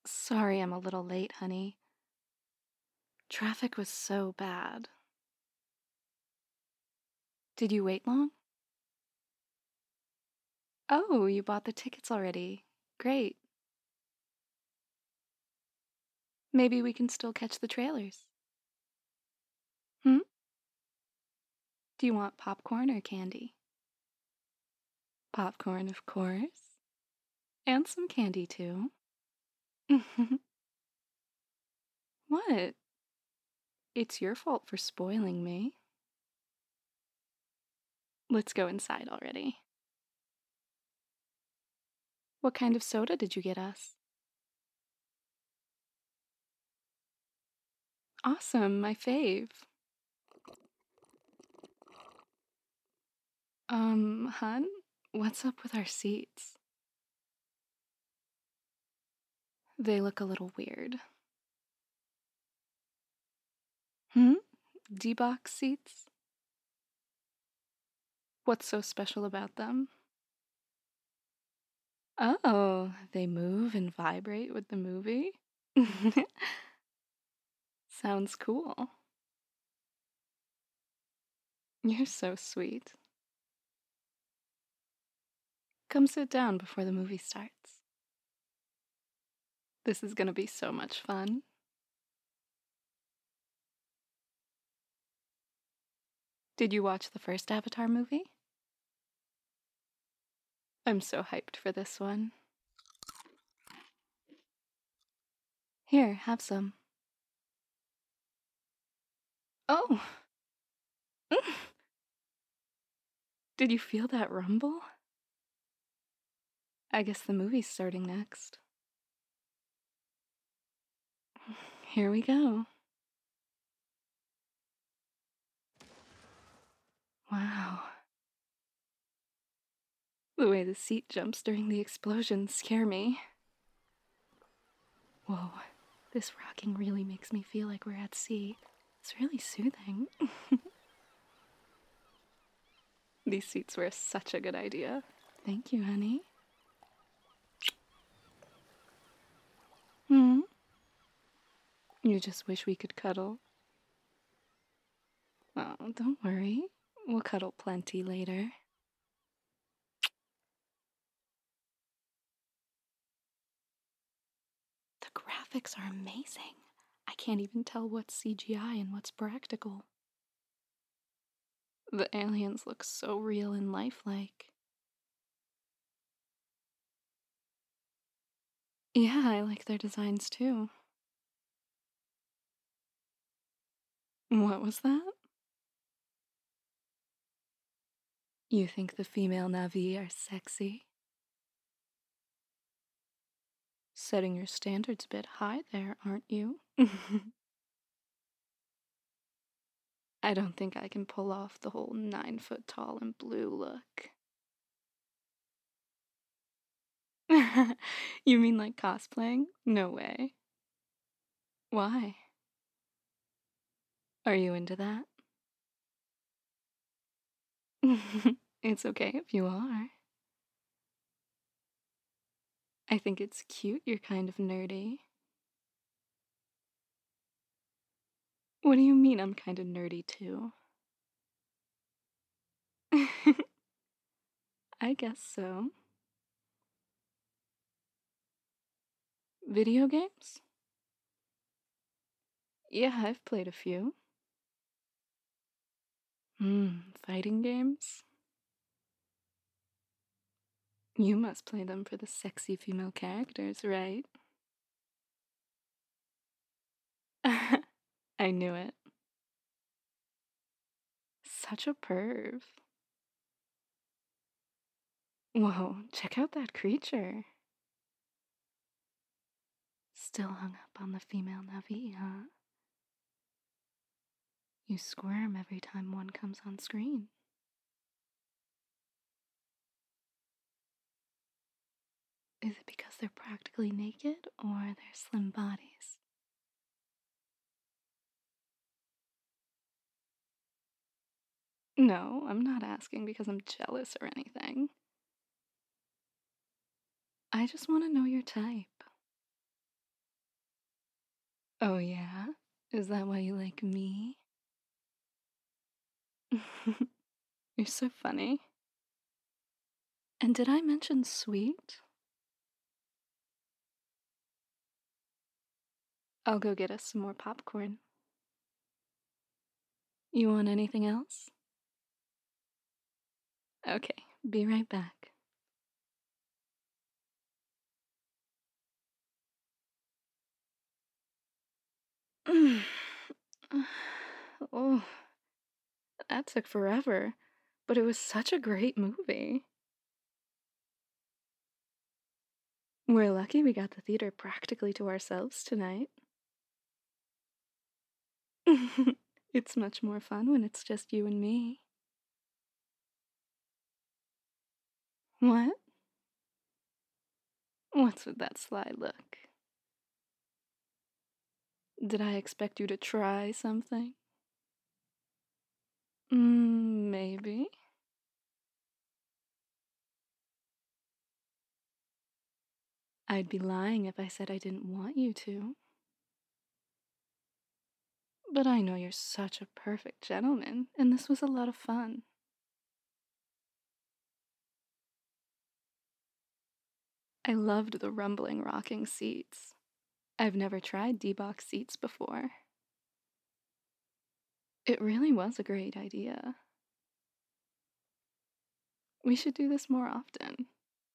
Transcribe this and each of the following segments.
Sorry I'm a little late, honey. Traffic was so bad. Did you wait long? Oh, you bought the tickets already. Great. Maybe we can still catch the trailers. Hmm? Do you want popcorn or candy? Popcorn, of course. And some candy, too. What? It's your fault for spoiling me. Let's go inside already. What kind of soda did you get us? Awesome, my fave. Hun, what's up with our seats? They look a little weird. Hmm? D-box seats? What's so special about them? Oh, they move and vibrate with the movie? Sounds cool. You're so sweet. Come sit down before the movie starts. This is gonna be so much fun. Did you watch the first Avatar movie? I'm so hyped for this one. Here, have some. Oh! Did you feel that rumble? I guess the movie's starting next. Here we go. Wow. The way the seat jumps during the explosions scare me. Whoa, this rocking really makes me feel like we're at sea. It's really soothing. These seats were such a good idea. Thank you, honey. Hmm? You just wish we could cuddle. Oh, don't worry. We'll cuddle plenty later. The graphics are amazing. I can't even tell what's CGI and what's practical. The aliens look so real and lifelike. Yeah, I like their designs too. What was that? You think the female Navi are sexy? Setting your standards a bit high there, aren't you? I don't think I can pull off the whole 9 foot tall and blue look. You mean like cosplaying? No way. Why? Are you into that? It's okay if you are. I think it's cute you're kind of nerdy. What do you mean I'm kind of nerdy too? I guess so. Video games? Yeah, I've played a few. Fighting games? You must play them for the sexy female characters, right? I knew it. Such a perv. Whoa, check out that creature. Still hung up on the female Navi, huh? You squirm every time one comes on screen. Is it because they're practically naked or their slim bodies? No, I'm not asking because I'm jealous or anything. I just want to know your type. Oh, yeah? Is that why you like me? You're so funny. And did I mention sweet? I'll go get us some more popcorn. You want anything else? Okay, be right back. Oh, that took forever, but it was such a great movie. We're lucky we got the theater practically to ourselves tonight. It's much more fun when it's just you and me. What? What's with that sly look? Did I expect you to try something? Maybe. I'd be lying if I said I didn't want you to. But I know you're such a perfect gentleman, and this was a lot of fun. I loved the rumbling, rocking seats. I've never tried D-box seats before. It really was a great idea. We should do this more often.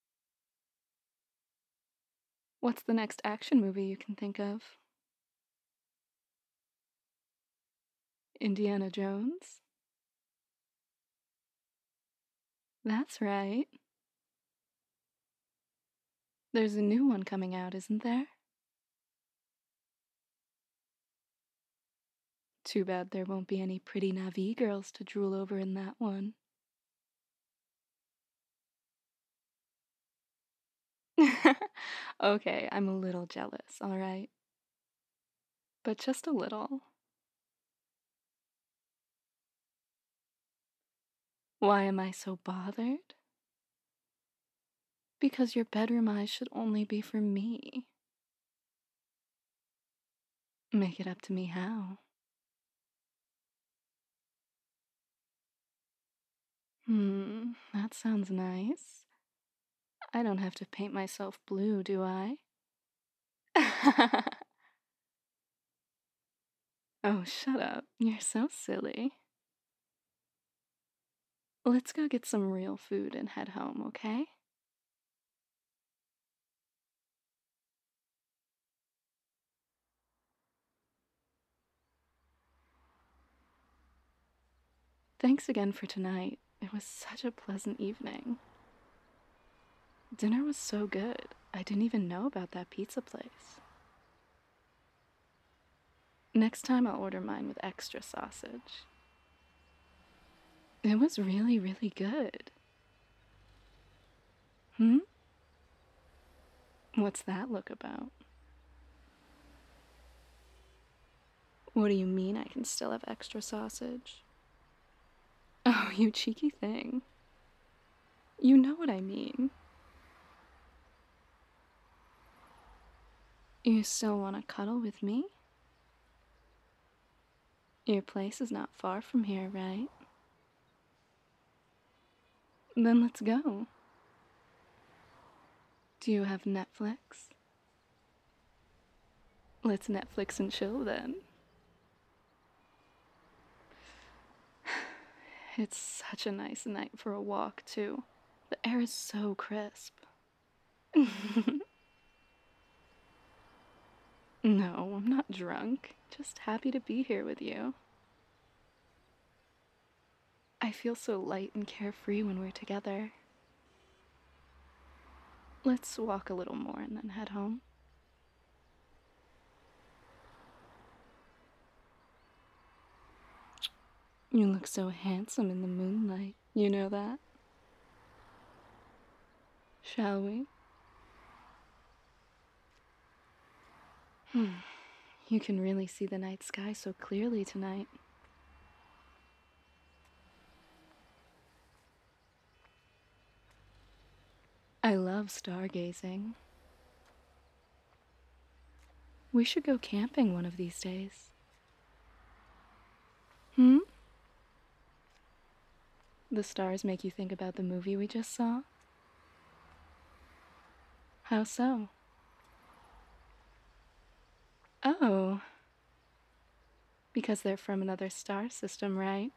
What's the next action movie you can think of? Indiana Jones? That's right. There's a new one coming out, isn't there? Too bad there won't be any pretty Na'vi girls to drool over in that one. Okay, I'm a little jealous, alright? But just a little. Why am I so bothered? Because your bedroom eyes should only be for me. Make it up to me how? That sounds nice. I don't have to paint myself blue, do I? Oh, shut up. You're so silly. Let's go get some real food and head home, okay? Thanks again for tonight. It was such a pleasant evening. Dinner was so good. I didn't even know about that pizza place. Next time I'll order mine with extra sausage. It was really, really good. Hmm? What's that look about? What do you mean I can still have extra sausage? Oh, you cheeky thing. You know what I mean. You still want to cuddle with me? Your place is not far from here, right? Then let's go. Do you have Netflix? Let's Netflix and chill then. It's such a nice night for a walk, too. The air is so crisp. No, I'm not drunk. Just happy to be here with you. I feel so light and carefree when we're together. Let's walk a little more and then head home. You look so handsome in the moonlight. You know that? Shall we? You can really see the night sky so clearly tonight. I love stargazing. We should go camping one of these days. Hmm? The stars make you think about the movie we just saw? How so? Oh, because they're from another star system, right?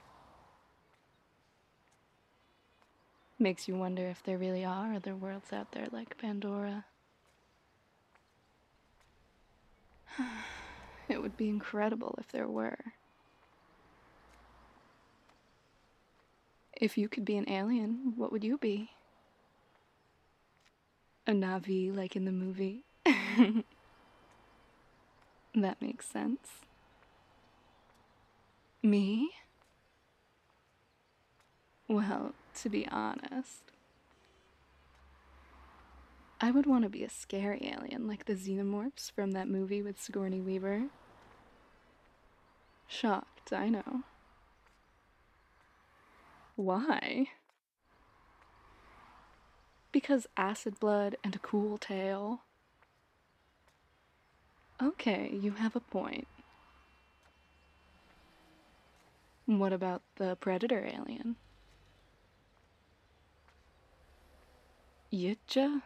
Makes you wonder if there really are other worlds out there like Pandora. It would be incredible if there were. If you could be an alien, what would you be? A Navi, like in the movie? That makes sense. Me? Well, to be honest, I would want to be a scary alien like the xenomorphs from that movie with Sigourney Weaver. Shocked, I know. Why? Because acid blood and a cool tail. Okay, you have a point. What about the predator alien? Yitja?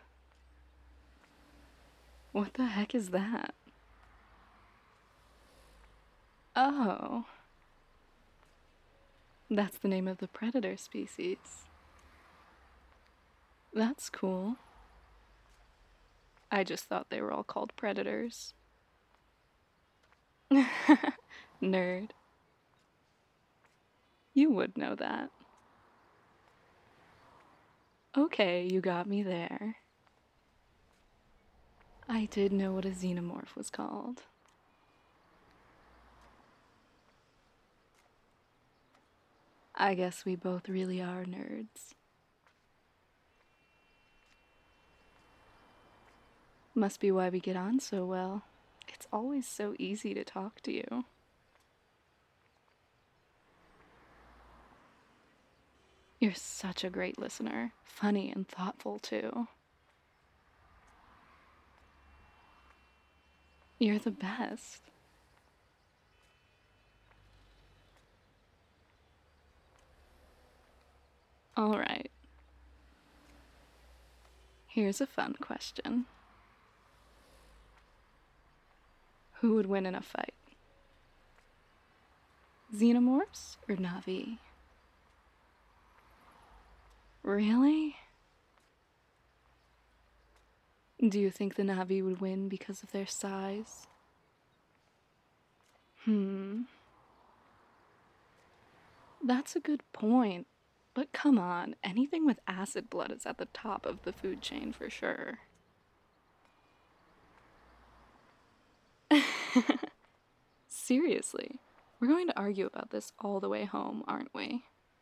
What the heck is that? Oh, that's the name of the predator species. That's cool. I just thought they were all called predators. Nerd. You would know that. Okay, you got me there. I did know what a xenomorph was called. I guess we both really are nerds. Must be why we get on so well. It's always so easy to talk to you. You're such a great listener, funny and thoughtful too. You're the best. All right, here's a fun question. Who would win in a fight? Xenomorphs or Navi? Really? Do you think the Navi would win because of their size? Hmm, that's a good point. But come on, anything with acid blood is at the top of the food chain for sure. Seriously, we're going to argue about this all the way home, aren't we?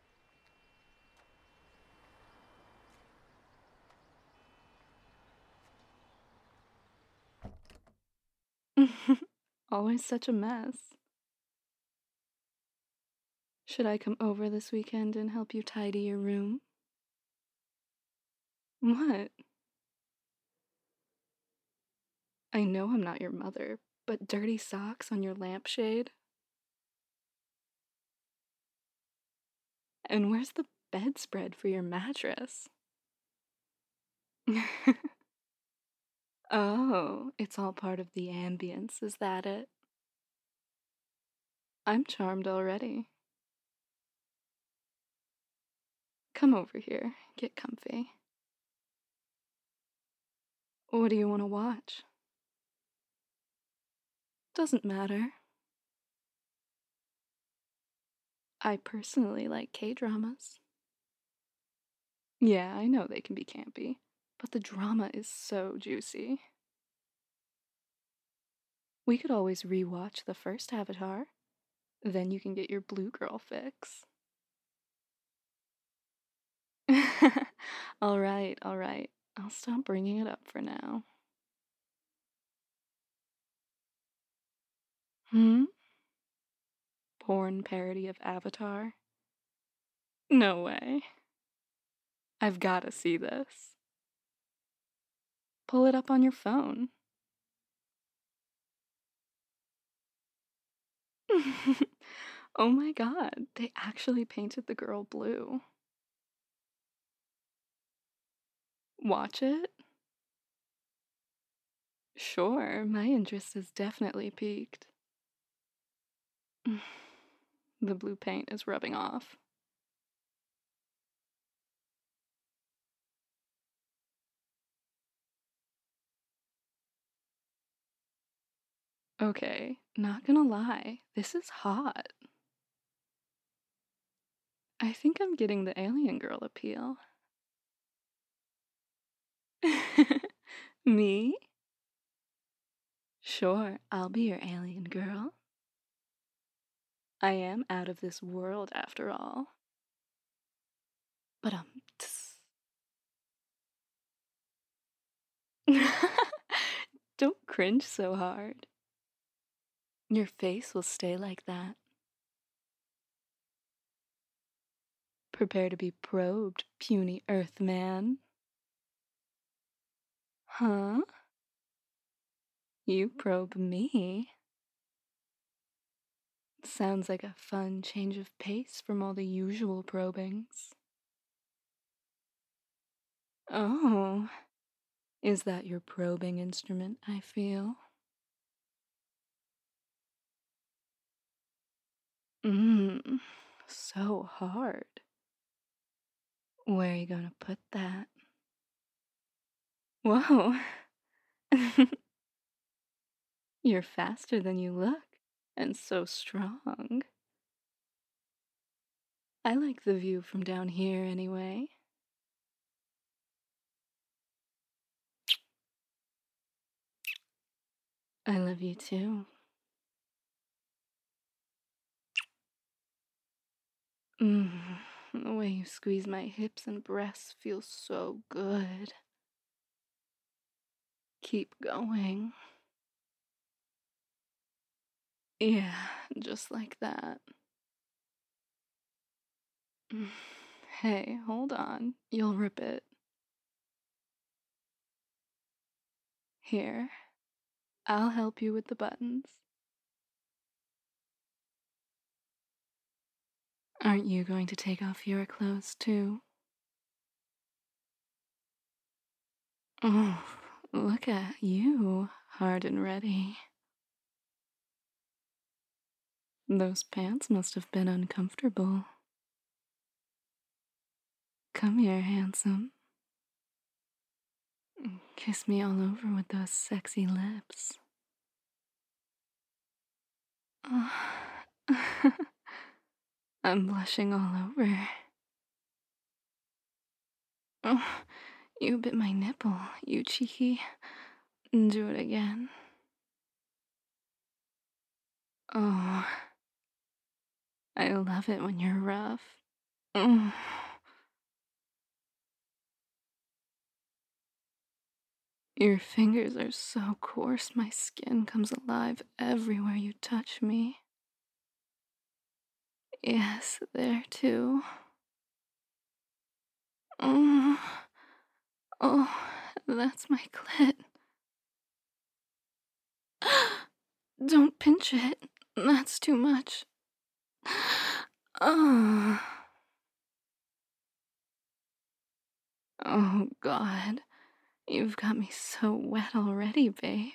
Always such a mess. Should I come over this weekend and help you tidy your room? What? I know I'm not your mother, but dirty socks on your lampshade? And where's the bedspread for your mattress? Oh, it's all part of the ambience, is that it? I'm charmed already. Come over here, get comfy. What do you want to watch? Doesn't matter. I personally like K dramas. Yeah, I know they can be campy, but the drama is so juicy. We could always rewatch the first Avatar, then you can get your blue girl fix. Alright, alright. I'll stop bringing it up for now. Hmm? Porn parody of Avatar? No way. I've gotta see this. Pull it up on your phone. Oh my god, they actually painted the girl blue. Watch it? Sure, my interest is definitely piqued. The blue paint is rubbing off. Okay, not gonna lie, this is hot. I think I'm getting the alien girl appeal. Me? Sure, I'll be your alien girl. I am out of this world after all. But don't cringe so hard. Your face will stay like that. Prepare to be probed, puny Earthman. Huh? You probe me? Sounds like a fun change of pace from all the usual probings. Oh, is that your probing instrument, I feel? Mmm, so hard. Where are you gonna put that? Whoa. You're faster than you look, and so strong. I like the view from down here anyway. I love you too. Mmm, the way you squeeze my hips and breasts feels so good. Keep going. Yeah, just like that. Mm. Hey, hold on. You'll rip it. Here, I'll help you with the buttons. Aren't you going to take off your clothes too? Oh, look at you, hard and ready. Those pants must have been uncomfortable. Come here, handsome. Kiss me all over with those sexy lips. I'm blushing all over. Oh, you bit my nipple, you cheeky. Do it again. Oh, I love it when you're rough. Mm. Your fingers are so coarse, my skin comes alive everywhere you touch me. Yes, there too. Mm. Oh, that's my clit. Don't pinch it. That's too much. Oh, oh God. You've got me so wet already, babe.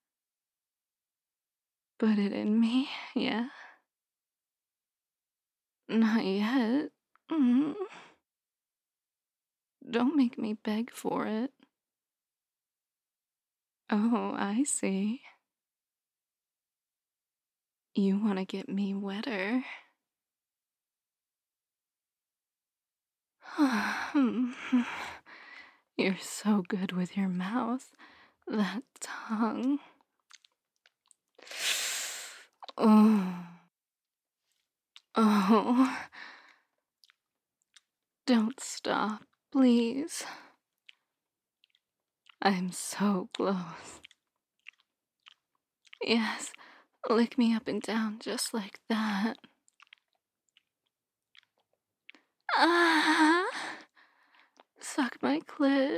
Put it in me, yeah? Not yet. Mm. Don't make me beg for it. Oh, I see. You want to get me wetter. You're so good with your mouth. That tongue. Oh. Oh. Don't stop, please. I'm so close. Yes, lick me up and down just like that. Ah! Suck my clit.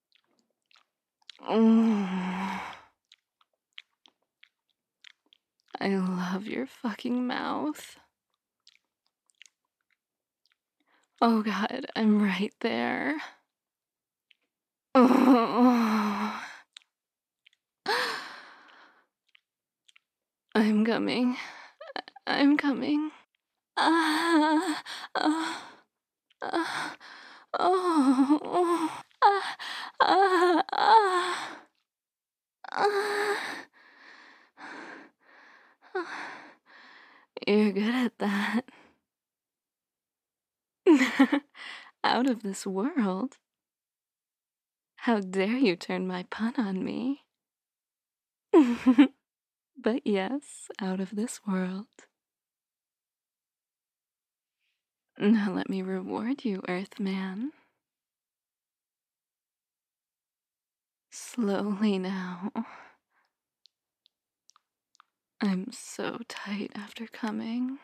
Mm. I love your fucking mouth. Oh god, I'm right there. Oh. I'm coming. I'm coming. Ah, ah, ah, oh, ah, ah, ah, ah. You're good at that. Out of this world. How dare you turn my pun on me? But yes, out of this world. Now let me reward you, Earthman. Slowly now. I'm so tight after coming.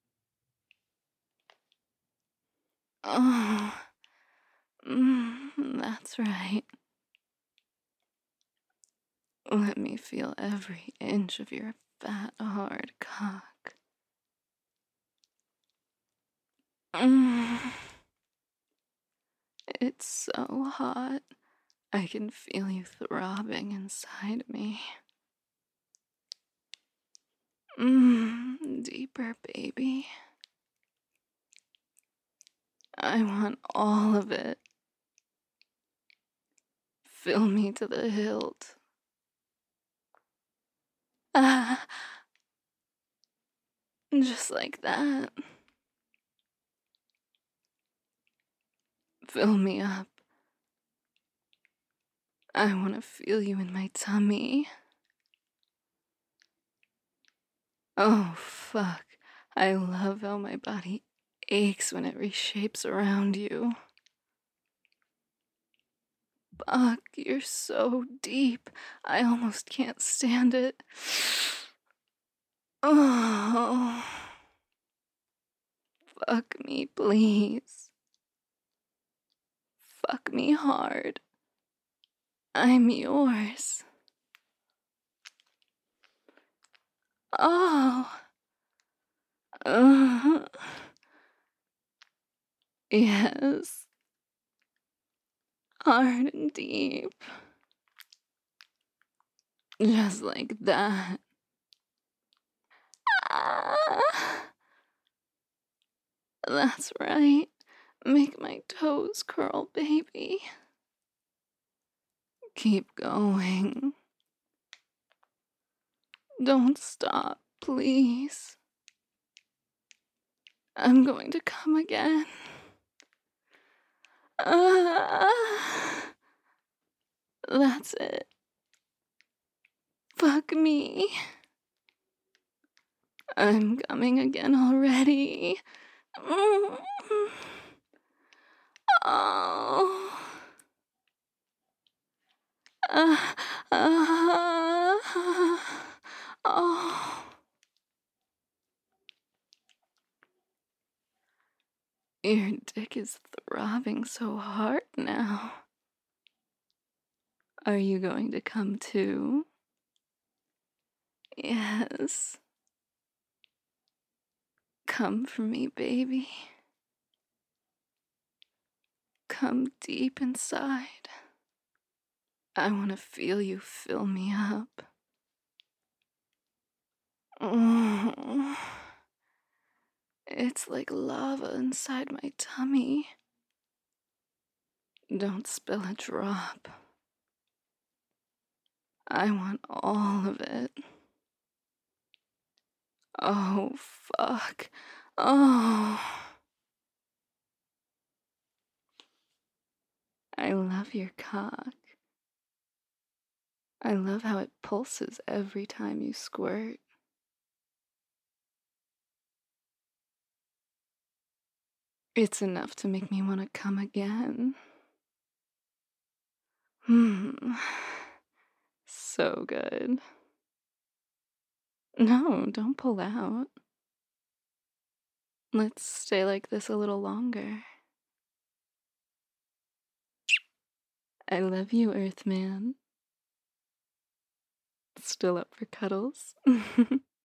Oh, that's right. Let me feel every inch of your fat, hard cock. Mm, it's so hot. I can feel you throbbing inside me. Deeper, baby. I want all of it. Fill me to the hilt. Ah, just like that. Fill me up. I want to feel you in my tummy. Oh, fuck. I love how my body aches when it reshapes around you. Fuck, you're so deep. I almost can't stand it. Oh, fuck me, please. Fuck me hard. I'm yours. Oh. Uh, yes. Hard and deep. Just like that. Ah, that's right. Make my toes curl, baby. Keep going. Don't stop, please. I'm going to come again. Ah, that's it. Fuck me. I'm coming again already. Mm. Oh. Uh, oh. Your dick is throbbing so hard now. Are you going to come too? Yes. Come for me, baby. Come deep inside. I want to feel you fill me up. Oh, it's like lava inside my tummy. Don't spill a drop. I want all of it. Oh, fuck. Oh. I love your cock. I love how it pulses every time you squirt. It's enough to make me want to come again. So good. No, don't pull out. Let's stay like this a little longer. I love you, Earthman. Still up for cuddles?